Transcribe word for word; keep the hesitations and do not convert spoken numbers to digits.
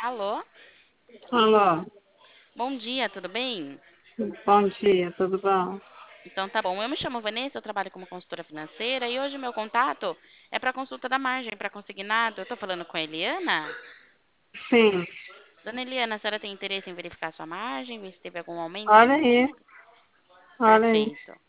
Alô? Alô, Bom dia, tudo bem? bom dia, tudo bom? Então tá bom. Eu me chamo Vanessa, eu trabalho como consultora financeira e hoje meu contato é para consulta da margem para consignado. Eu tô falando com a Eliana. Sim, Dona Eliana, a senhora tem interesse em verificar sua margem, ver se teve algum aumento? olha aí, olha aí. Perfeito.